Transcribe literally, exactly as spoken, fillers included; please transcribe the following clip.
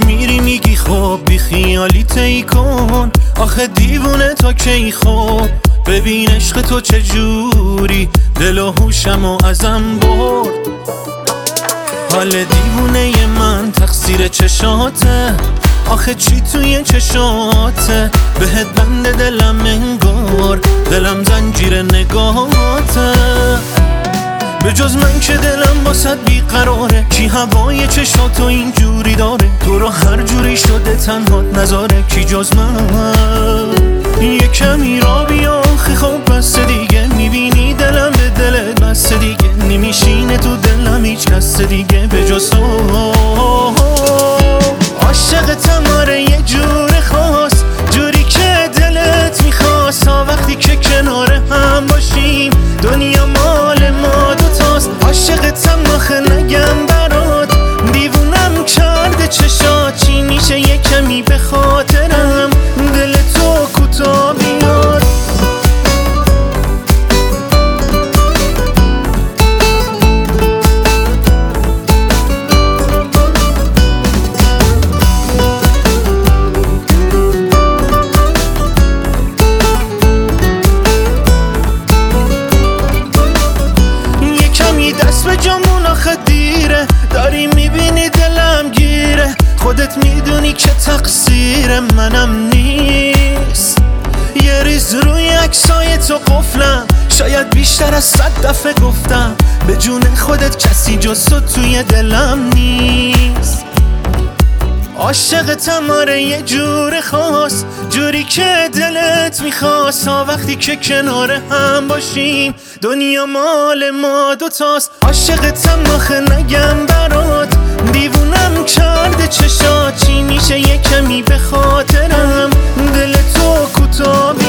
میری میگی خب بی خیالی تی کن، آخه دیوونه تا کی خب ببین عشق تو چجوری دل و هوشمو ازم برد. حال دیوونه من تقصیر چشاته، آخه چی توی چشاته بهت بند دلم انگار، دلم زنجیر نگاهاته. به جز من که دلم واسد بیقراره، کی هوای چشاتو اینجوری داره، تو رو هر جوری شده تنهات نذاره کی جز من. یه کمی را بیا آخه خب بس دیگه، میبینی دلم به دلت بس دیگه، نمیشینه تو دلم هیچ کس دیگه به جز تو. عاشقتم آره یه جور خاص، جوری که دلت میخواست، تا وقتی که کنار هم باشیم دنیا مال ما دوتاست. عاشقتم آخه نگم برات، دیوونم کرده چشات، چی میشه یه کمی به خاطرم دل تو کوتا بیاد. دست به جامون آخه دیره، داری میبینی دلم گیره، خودت میدونی که تقصیر منم نیست. یه ریز روی عکسای تو قفلم، شاید بیشتر از صد دفعه گفتم، به جون خودت کسی جز تو توی دلم نیست. عاشقتم آره یه جور خاص، جوری که دلت میخواست، تا وقتی که کنار هم باشیم دنیا مال ما دوتاست. عاشقتم آخه نگم برات، دیوونم کرده چشات، چی میشه یه کمی به خاطرم دل تو کوتا